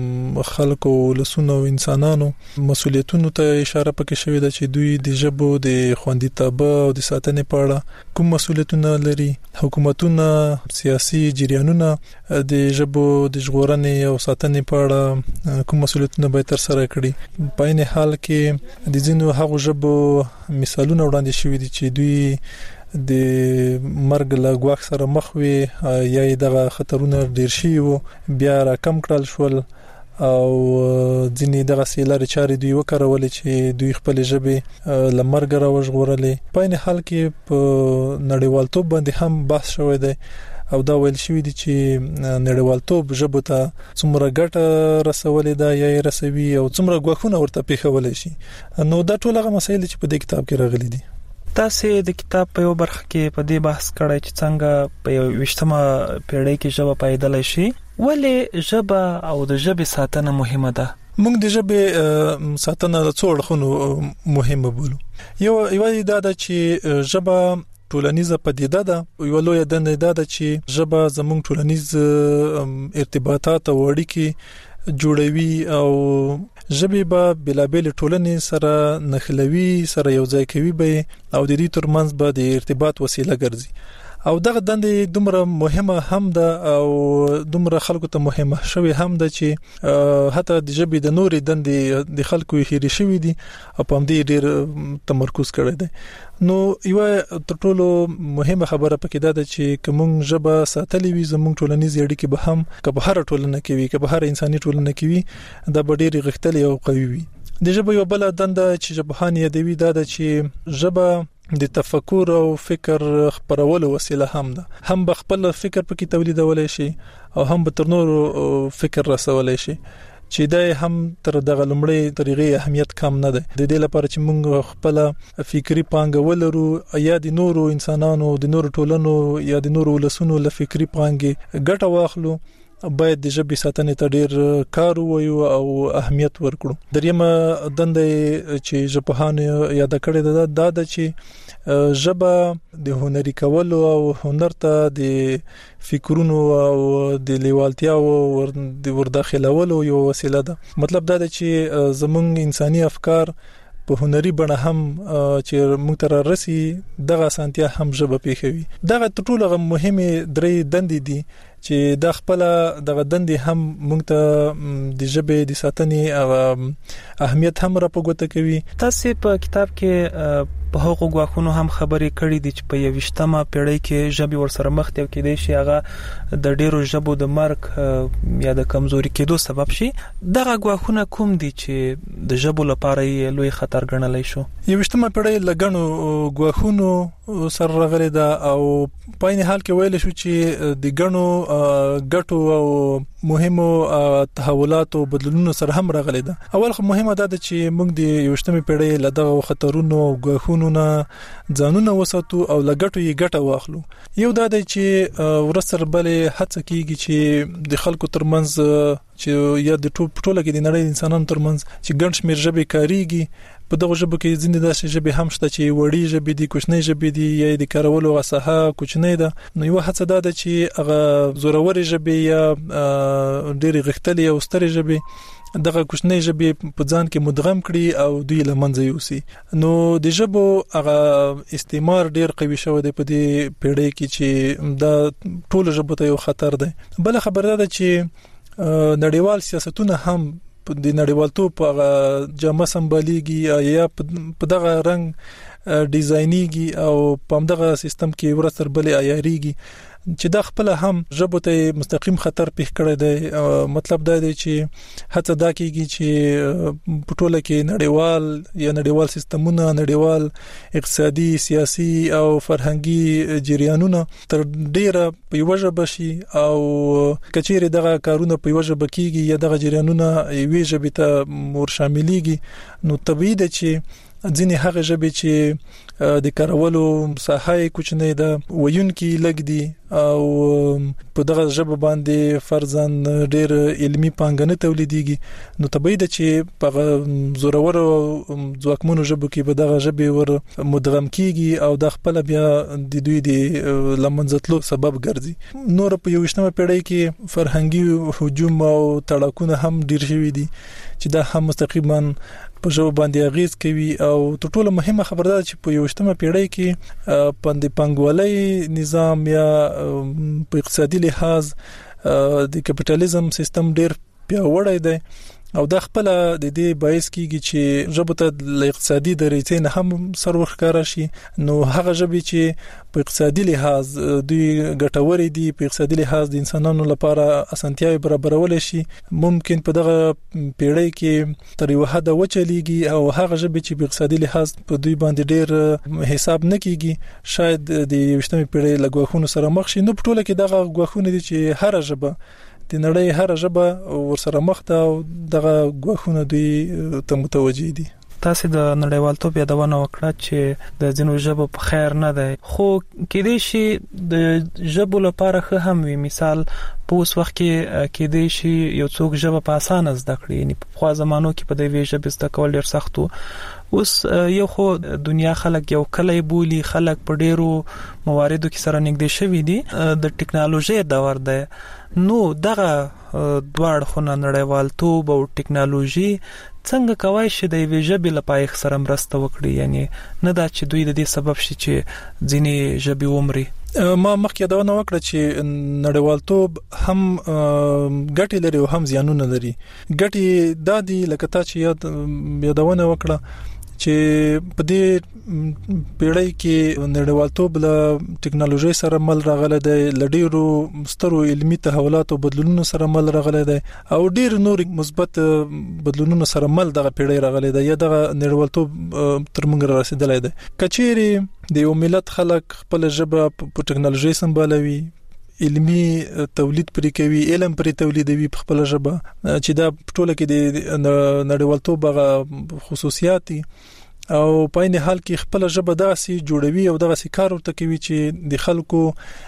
خلکو لسونو انسانانو مسولیتونو ته اشاره پکې شوې ده چې دوی د ژبو د خوندیتوب او د ساتنې په اړه کوم مسولیتونه لري. حکومتونه سیاسي جریانونه د ژبو د ژغورنې او ساتنې په اړه کوم مسولیتونه به تر سره کړي. په عین حال کې د ځینو هغو ژبو مثالونه وړاندې شوي دي چې دوی د مرګ له ګواښ سره مخ وي یا دغه خطرونه ډیر شي وو بیا را کم کړل شول او ځینې دغه سیلارې چارې دوی وکړولې چې دوی خپل ژبې له مرګ را وژغورلې. په عین حال کې په نړیوالتوب باندې هم بحث شوی دی او دا ویل شوی دی چې نړیوالتوب ژبو ته څومره ګټه رسولې ده یا رسوي او څومره ګواښونه ورته پیښولې شي. نو دا ټول هغه مسایل چې په دې کتاب کې راغلي دي. تاسو د کتاب په یو برخه کې په دې بحث کړی چې څنګه په یوویشتمه پیړۍ کې ژبه پیدل شي. ولې ژبه او د ژبې ساتنه مهمه ده؟ موږ د ژبې ساتنه د څو اړخونو مهمه بولو. یو یو دا ده چې ژبه ټولنیزه پدیده ده. یو لوی دنده ده چې ژبه زموږ ټولنیز ارتباطات او اړیکې جوړوي او ژبه به بلابل ټولنې سره نښلوي سره یو ځای کوي به او د دې ترمنځ به د ارتباط وسیله ګرځي. او دغه دندې دومره مهمه هم ده او دومره خلکو ته مهمه شوی هم ده چې حتی د ژبې د نورې دندې د خلکو هېرې شوی دي او په همدې ډېر تمرکز کړی دی. نو یو تر ټولو مهمه خبره پکې ده چې کوم ژبه ساتلې وي زموږ ټولنیز اړیکې به هم که په هر ټولنه کې وي که په هر انساني ټولنه کې وي دا به ډېر غښتلې او قوي وي. د ژبې یو بل دنده چې ژبهان یادوي دا ده چې ژبه د تفکر او فکر خپرولو وسیله هم ده. هم به خپل فکر پکې تولیدولای شي او هم به تر نورو فکر رسولای شي چې دا هم تر دغه لمړی طریقې اهمیت کم نه ده. د دې لپاره چې موږ خپل فکری پانګه ولرو یا د نورو انسانانو د نورو ټولنو یا د نورو ولسونو له فکری پانګې ګټه واخلو باید د ژبې ساتنې ته ډېر کار وایو او اهمیت ورکړو. دریمه دنده چې ژبهان یاد کړی ده دا ده چې ژبه د هنري کولو او هنر ته د فکرونو او د لیوالتیا او د ورداخلولو یو وسیله ده. مطلب دا ده چې زموږ انساني افکار په هنري بڼه هم چې موږ ته راسي دغه سانتیا هم ژبه پیښوي. دغه ټول مهمه درې دندې دي چې د خپل دغه دندې هم موږ ته د ژبې د ساتنې او اهمیت هم راپګوته کوي. تاسو په کتاب کې په هغو غواخونو هم خبرې کړې دي چې په یوویشتمه پیړۍ کې ژبې ورسره مخ ته کېدای شي هغه د ډیرو ژبو د مرګ یا د کمزوري کېدو سبب شي. دغه غواخونه کوم دي چې د ژبو لپاره یې لوی خطر ګڼلای شو؟ یوویشتمه پیړۍ لګڼو غواخونو سره راغلي ده او په عین حال کې ویل شو چې د ګڼو ګټو او مهمو تحولات او بدلونونو سره هم راغلي ده. اول خو مهمه ده چې موږ د یوویشتمه پیړۍ له دغه خطرونو او غواخونو نه ځانونه وساتو او لګټو یې ګټه واخلو. یو دا دی چې ورسره بلې هڅه کیږي چې د خلکو ترمنځ چې یا د ټوله کې د نړۍ انسانانو ترمنځ چې ګڼ شمېر ژبې کاریږي. په دغه ژبه کې ځینې داسې ژبې هم شته چې وړي ژبې دي کوچنۍ ژبې دي یا د کارولو غساحه کوچنۍ ده. نو یو هڅه ده چې هغه زوروري ژبې یا ډېری غښتلې او سترې ژبې دغه کوچنۍ ژبې په ځان کې مدغم کړي او دوی له منځه یوسي. نو د ژبو هغه استعمار ډېر قوي شوی دی په دې پیړۍ کې چې دا ټول ژبو ته یو خطر دی. بل خبره ده چې نړیوال سیاستونه هم د نړیوالتوب په جامه سمباليږي یا په دغه رنګ ډیزاینيږي او په دغه سیستم کې ورسره بلې عیاریږي چې دا خپل هم ژبه ته مستقیم خطر پیښ کړی دی. مطلب دا دی چې هڅه دا کیږي چې په ټوله کې نړیوال یا نړیوال سیستمونه نړیوال اقتصادي سیاسي او فرهنګي جریانونه تر ډیره په یو ژبه شي او کچېره دغه کارونه په یو ژبه کیږي یا دغه جریانونه یوې ژبې ته مور شاملېږي نو طبیعي ده چې ځینې هغه ژبې چې د کارولو ساحه کوچنی ده ویونکي لګ دي او په دغه ژبه باندې فرضاً ډېر علمي پانګونه تولیديږي نو طبيعي ده چې په زورور ځواکمنو ژبو کې به دغه ژبه ور مدغم کیږي او د خپل بیا د دوی د لمنځتلو سبب ګرځي نور په یوشتمه پیړۍ کې فرهنګي هجوم او تړاکونه هم ډیر شوي دي چې دا هم مستقیما په ژبه باندې اغیز کوي او تر ټولو مهمه خبره ده چې په یوشتمه پیړۍ کې پاندې پنګوالۍ نظام یا په اقتصادي لحاظ د کپټالیزم سیستم ډیر پیاوړی دی او دا خپل د دې باعث کیږي چې ژبه ته د اقتصادي درېڅې نه هم سرور ښکارا شي نو هغه ژبه چې په اقتصادي لحاظ دوی ګټورې دي په اقتصادي لحاظ د انسانانو لپاره اسانتیاوي برابرول شي ممکن په دغه پیړۍ کې تر یو حد وچلیږي او هغه ژبه چې په اقتصادي لحاظ په دوی باندې ډېر حساب نه کیږي شاید د یوشتمه پیړۍ لګوخونو سره مخ شي نو په ټوله کې دغه غوښونه دي چې هر ژبه د نړۍ هر ژبه ورسره مخ ده او دغه غوښونه دوی ته متوجي دي تاسو د نړیوالتوب یادونه وکړه چې د ځینو ژبو په خیر نه ده خو کېدې شي د ژبو لپاره ښه هم وي مثال په اوس وخت کې کېدې شي یو څوک ژبه په اسانه زده کړي یعنی په خوا زمانو کې په دې ژبه زده کول ډېر سخت وو اوس یو خو دنیا خلک یو کلی بولی خلک په ډېرو مواردو کې سره نږدې شوي دي د ټکنالوژي دور دی نو دغه دوړ خو نړیوالتوب او ټکنالوژي څنګه کوي چې د وی ژبې لپاره سره مرسته وکړي یعنی نه دا چې دوی د دې سبب شي چې ځینې ژبې ومري ما مخکې دا نو وکړه چې نړیوالتوب هم ګټې لري او هم زیانونه لري ګټې د دې لکه تا چې یاد یادونه وکړه چې په دې پیړۍ کې نړیوالتوب له ټکنالوژي سره مل راغله د لډیرو سترو علمي تحولات او بدلونونو سره مل راغله ده او ډیر نور مثبت بدلونونو سره مل دغه پیړۍ راغله ده یا دغه نړیوالتوب تر موږ رسیدلای ده کچېری د یو ملت خلک خپل ژبه په ټکنالوژي سمبالوي علمي تولید پرې کوي علم پرې تولیدوي په خپل ژبه چې دا ټوله کې د نړیوالتوب غو خصوصیات او په این حال کې خپل ژبه داسې جوړوي او دغه کار ورته کوي چې د خلکو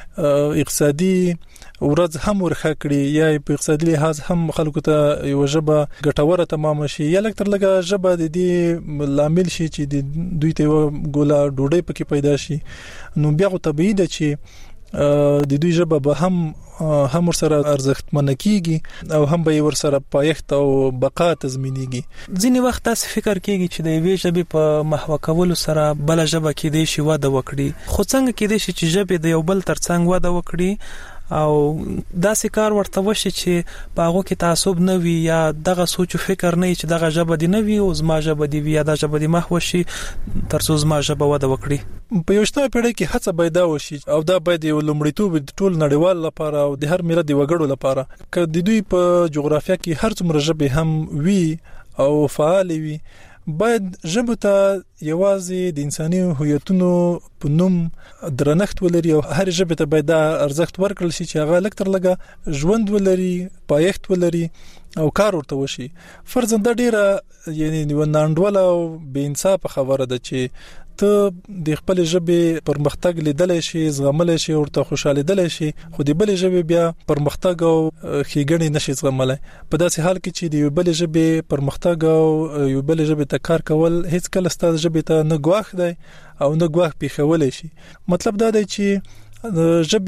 اقتصادي ورځ هم ورخه کړي یا په اقتصادي لحاظ هم خلکو ته یو ژبه ګټوره تمام شي یا لکتر لګه ژبه د دې لامل شي چې د دوی ته ګولا ډوډۍ پکې پیدا شي نو بیا طبيعي ده چې د دوی ژبه به هم هم ورسره ارزښتمن کیږي او هم به ورسره پایښت او بقا تضمینېږي ځینې وخت تاسو فکر کوي چې د یوې ژبې په محو کولو سره بل ژبه کې د شي واده وکړي خو څنګه کې د شي چې ژبه د یو بل ترڅنګ واده وکړي او داسې کار ورته وشي چې په هغه کې تعصب نه وي یا دغه سوچ او فکر نه چې دغه ژبه دی نه وي او زما ژبه دی وي یا د ژبه دی محو شي ترڅو زما ژبه واده وکړي په یوشتمه پیړۍ کې هڅه باید وشي او دا باید یو لومړیتوب د ټول نړیوال لپاره او د هر ملت د وګړو لپاره چې د دوی په جغرافیه کې هر څومره ژبه هم وي او فعال وي باید ژبه ته یوازې د انساني هویتونو په نوم درنښت ولري او هر ژبه ته باید ارزښت ورکړل شي چې هغه لکتر لګه ژوند ولري پایښت ولري او کار ورته وشي فرضاً د ډیره یعنی ونانډوله او بې انصاف خبره ده چې ته د خپل ژبې پرمختګ لیدلای شي زغملای شي او ته خوشاله لیدلای شي خو د بل ژبې بیا پرمختګ او خېګړې نشي زغملای په داسې حال کې چې د بل ژبې پرمختګ او یو بل ژبې ته کار کول هیڅ کله ستاسو ژبې ته نه ګواښ دی او نه ګواښ پیښولای شي مطلب دا دی چې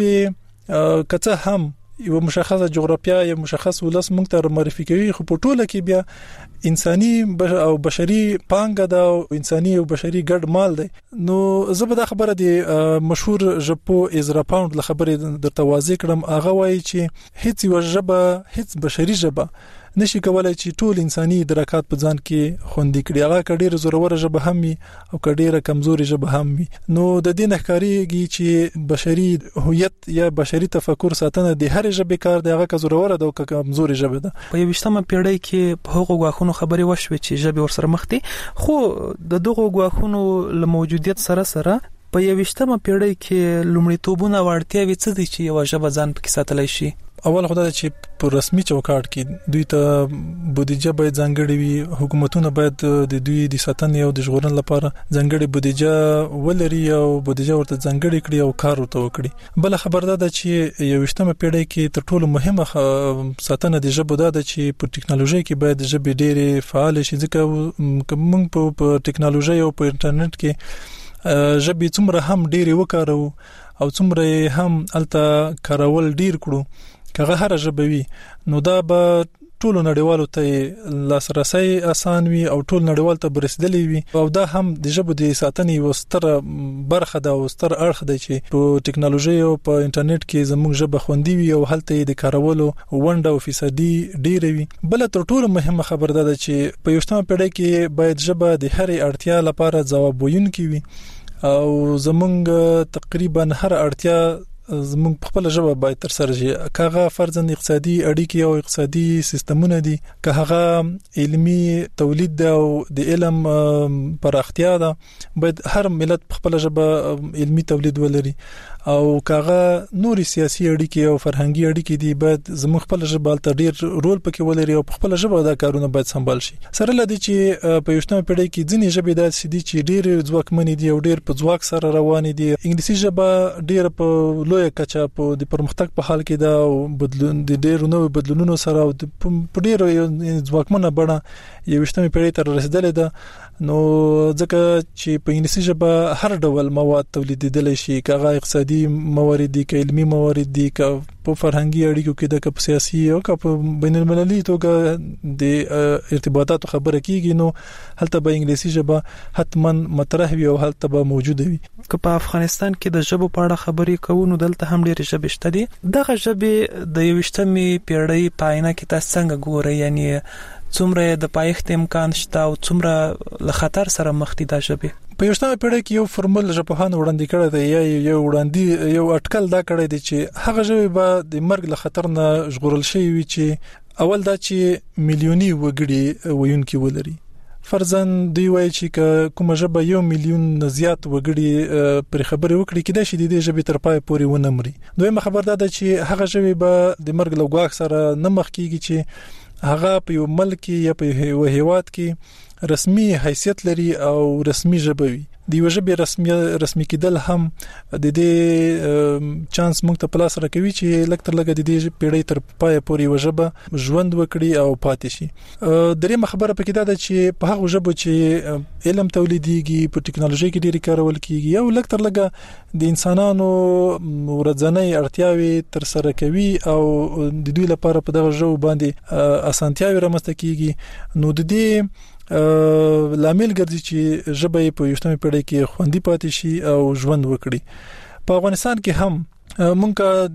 ژبې کته هم یو مشخصه جغرافیه یا مشخص ولس موږ ته معرفي کوي خو په ټوله کې بیا انساني او بشري پانګه دا او انساني او بشري ګډ مال دی نو زه به دا خبره دی مشهور ژبو ازرا پاوند له خبرې د توازی کړم هغه وایي چې هیڅ یو ژبه هیڅ بشري ژبه نشي کولای چې ټول انساني درکات په ځان کې خوندې کړي هغه کډیر زورور ژبه هم او کډیره کمزوري ژبه هم نو د دې نخکاریږي چې بشري هویت یا بشري تفکر ساتنه د هر ژبې کار دی هغه زورور ده او کمزوري ژبه ده په یوشتمه پیړۍ کې په هغو غواخونو خبري وشوي چې ژبه ورسره مخ دي خو د دغه غواخونو له موجودیت سره سره په یوشتمه پیړۍ کې لومړیتوبونه ورتیا وي څه دي چې یو ژبه ځان پکې ساتلای شي اول خدای چې په رسمي چوکاټ کې دوی ته بودیجه باید ځانګړي وي، حکومتونه باید د دوی د ساتنې او د ژغورنې لپاره ځانګړي بودیجه ولري او بودیجه ورته ځانګړي کړي او کار ورته وکړي. بل خبر ده چې یوویشتمه پیړۍ کې تر ټولو مهمه ساتنه د ژبو ده چې په ټکنالوژي کې باید ژبې ډېرې فعال شي، ځکه موږ په ټکنالوژي او په انټرنیټ کې ژبې څومره هم ډېرې وکارو او څومره هم الته کارول ډیر کړو، کغه هر ژبوي نو دا به ټول نړیوالو ته لاسرسي آسان وي او ټول نړیوال ته برسېدلی وي. او دا هم د ژبو د ساتنې وستره برخه ده او ستر اړخ دی چې په ټکنالوژي او په انټرنیټ کې زموږ ژبه خوندي وي او هلته د کارولو ونډه او فیصدي ډیر وي. بل تر ټولو مهمه خبر ده چې په یوشتمه پیړۍ کې باید ژبه د هر اړتیا لپاره ځواب ویونکې وي او زمونږ تقریبا هر اړتیا زمونږ په خپل ژبه باید تر سره شي، کاغه فرضاً اقتصادي اړیکې او اقتصادي سیستمونه دي، که هغه علمي تولید ده او د علم پراختیا ده، باید هر ملت په خپل ژبه علمي تولید ولري. او کاغه نوري سیاسي اړیکې او فرهنګي اړیکې دي، باید زموږ خپل ژبه ته ډیر رول پکې ولري او په خپل ژبه دا کارونه باید سمبال شي. سره لدی چې په یوشتمه پیړۍ کې ځینې ژبې داسې دي چې ډیر ځواکمن دي او ډیر په ځواک سره روان دي. انګلیسي ژبه ډیر په لوی کچه په د پرمختګ په حال کې ده او بدلون د ډیر نوو بدلونونو سره او په ډیر ځواکمنه بڼه یوشتمه پیړۍ ته رسیدلې ده. نو ځکه چې په انګلیسي ژبه هر ډول مواد تولیدېدل شي، کاغه اقتصادي موارد دي، که علمي موارد دي، که په فرهنګي اړیکو کې د که سیاسي او که په بین المللي توګه د ارتباطاتو خبره کیږي، نو هلته به انګلیسي ژبه حتما مطرح وي او هلته به موجوده وي. که په افغانستان کې د ژبو په اړه خبرې کوو نو دلته هم ډېرې ژبې شته دي. دغه ژبې د یوویشتمې پیړۍ په آینه کې تاسو څنګه ګورئ؟ یعنی څومره د پایښت امکان شته او څومره له خطر سره مخ دي دا ژبې؟ په یوشتمه پیړۍ کې یو فرمول ژبپوهانو وړاندې کړی دی، یا یو وړاندې یو اټکل دا کړی دی چې هغه ژبې به د مرګ له خطر نه ژغورل شوي وي چې اول دا چې میلیوني وګړي ویونکي ولري. فرضاً دوی وایي چې کومه ژبه یو میلیون زیات وګړي پر خبرې وکړي کېدای شي د دې ژبې تر پای پورې ونه مري. دویمه خبر دا ده چې هغه ژبې به د مرګ له ګواښ سره نه مخ کیږي چې هغه په یو ملک یا په یو هیواد کې رسمي حیثیت لري او رسمي ژبه وي. د یو ژبې رسمي رسمي کېدل هم د دې چانس موږ ته پلاس راکوي چې لکه تر لګه د دې پیړۍ تر پای پورې یو ژبه ژوند وکړي او پاتې شي. درېمه خبره پکې دا ده چې په هغه ژبه چې علم تولیديږي، په ټکنالوژي کې ډېری کارول کیږي او لکه تر لګه د انسانانو ورځنۍ اړتیاوي تر سره کوي او د دوی لپاره په دغه ژبه باندې اسانتیاوي رامنځته کیږي، نو د دې لامل ګرځي چې ژبه په یوشتمه پیړۍ کې خوندي پاتې شي او ژوند وکړي. په افغانستان کې هم مونږه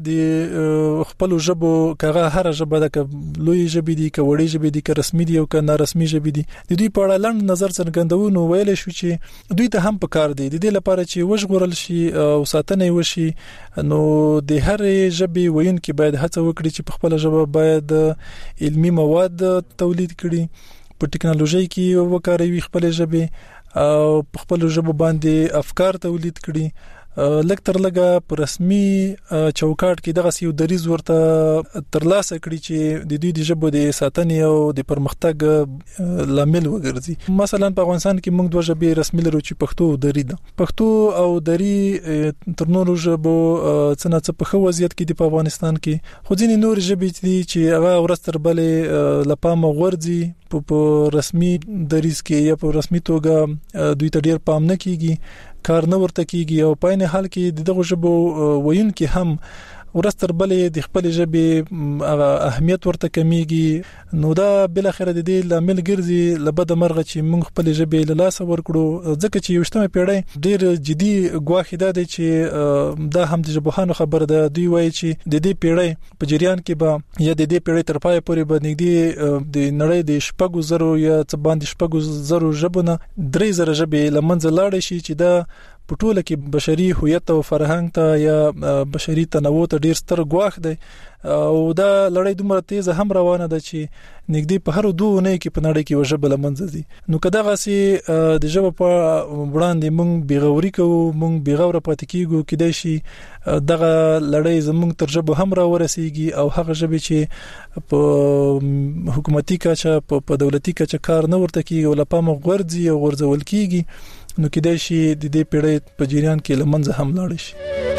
د خپل ژبو کغه هر ژبه د لوی ژبې دي، ک وړي ژبې دي، ک رسمي دي او ک نارسمي ژبې دي، د دوی په اړه لاندې نظر څرګندو نو ویل شو چې دوی ته هم پکار دي د دې لپاره چې وژغورل شي او ساتنه وشي. نو د هر ژبې ویونکي باید هڅه وکړي چې په خپل ژبه باید علمي مواد تولید کړي، په ټکنالوژي کې وکاروي خپل ژبه او په خپل ژبه باندې افکار تولید کړي. لکه تر لګه په رسمي چوکاټ کې دغه یو دریز ورته ترلاسه کړي چې د دوی د ژبې د ساتنې او د پرمختګ لامل وګرځي. مثلا په افغانستان کې موږ دوه ژبې رسمي لرو چې پښتو او دري ده. پښتو او دري تر نورو ژبو څنګه څه په خو وضعیت کې دي په افغانستان کې، خو ځینې نور ژبې دي چې هغه ورستر بلې لپامه ورځي په رسمي دریز کې یا په رسمي توګه دوی ته ډیر پام نه کیږي، کار نه ورته کیږي او په نه حال کې دغه ژبو ویونکي هم ورستر بلې د خپل ژبې اهمیت ورته کمیږي. نو دا بل اخر د دې لامل ګرځي لبد مرغه چې موږ خپل ژبې له لاس ورکړو، ځکه چې یوشتمه پیړۍ ډیر جدي ګواښ ده چې دا هم د ژبهانو خبر ده. دوی وایي چې د دې پیړۍ په جریان کې به یا د دې پیړۍ تر پای پورې به نږدې د نړۍ د شپږو زرو یا څه باندې شپږو زرو ژبونه درې زره ژبې لمنځه لاړې شي چې دا په ټوله کې بشري هویت او فرهنګ ته یا بشري تنوع ته ډیر ستر ګواښ دی او دا لړۍ دومره تیزه هم روانه ده چې نګدي په هر دوه نه کې په نړۍ کې وجبل منځي نو کداغه سي د ژبه په وړاندې مونږ بیغوري کوو مونږ بیغوره پاتې کیږو کېدای شي دغه لړۍ زمونږ تر ژبه هم را ورسیږي او هغه ژبه چې په حکومتي کچه په دولتي کچه کار نه ورته کیږي او لپاره غورځي او غورځول کیږي نو کېدای شي د دې پیړۍ په جریان کې لمنځه هم لاړ شي.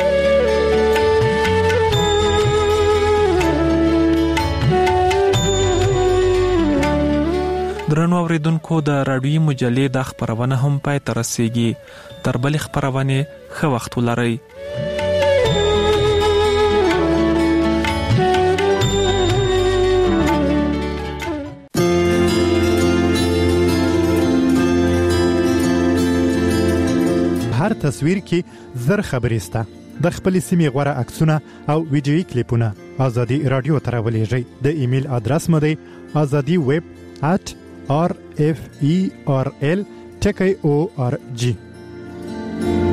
درنو اوریدونکو د رادیوي مجلې د خبرونه هم پای ته رسیږي تر بل خبرونه ښه وخت ولرئ. هر تصویر کې زر خبرې سته د خپل سیمې غوړه عکسونه او ویډیويي کلیپونه ازادي رادیو ته راولېږئ. د ایمیل ادرس مو دی azadi web at r f e r l t k o r g.